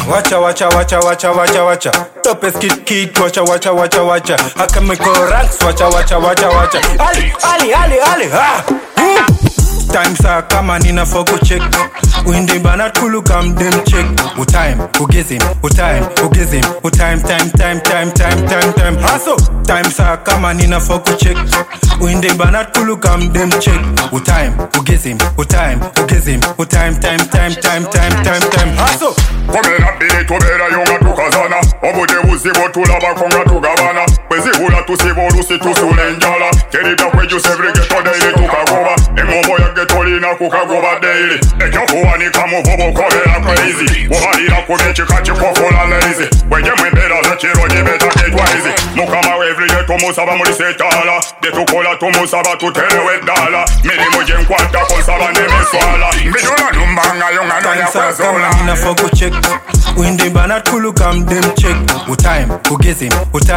Wacha. Topes kid, wacha. Akameko ranks, wacha. Ali, ha! Time sa kama nina foko check. Uinde bana kulu kam dem check. Time, ugizim. Time. Haso. Time sa kama nina foko check. Uinde bana kulu kam dem check. Time, ugizim. Time. Haso. Komera bini tubera yonga tukazana. Obude uzibo tulaba konga tugabana. Kwezi hula tusivolusi tusulenjala. Kerida kweju segregeto daily tukagoba. Engombo ya getolina kukagoba daily. Ekyokuwa ni kamuvobo kobera crazy. Wohalira kumechi kachi kofola lazy. Weje mwembera za chiroji beta ketwaizi. Mukama wevriye tumusaba mulisetala. Detukola tumusaba tutelewe dala. Mirimu jenkwata konsaba nemeswala. Mbidula numbanga yonga noya kwezola. Nina foko check. Uinde bana kulu kam dem check. Time, ugizim.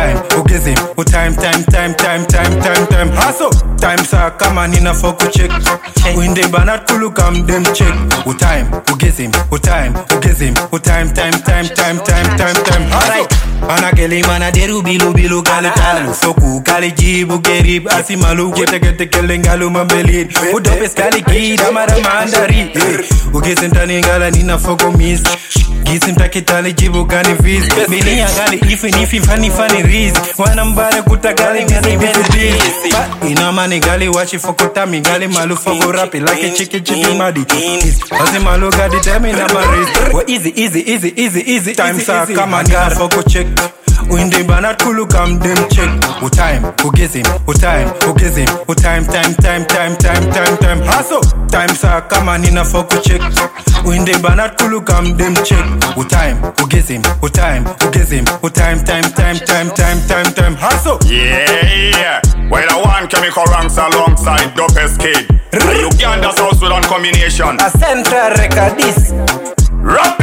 Time. Haso. Time sa kama nina foko check. Uinde bana kulu kam dem check. Time, ugizim. Time. Haso. Anageli mana deru bilu kali talu. Soku kali jibu gerib asimalu. Gete kelengalu mambelid. Udopes kali kida mara mandari. Ugizim tani ngala nina foko miss. Gizim takitali jibu gani viz. Mini ya gali ifi funny riz. Wanambare kutagali busy biz. Ina mani gali wachi foko tami gali malu foko rapi like a chicken madi. Asi malu gadi demi na maris. Wa easy. Time sa kama nina foko check. Uinde bana kulu kam dem check. Time, ugizim. Time. Haso. Time sa kama nina foko check. Uinde bana kulu kam dem check. Time, ugizim. Time. Haso. Yeah. Well, I want chemical ranks alongside Dopest Kid. Uganda South Sudan combination. A central record this. Rap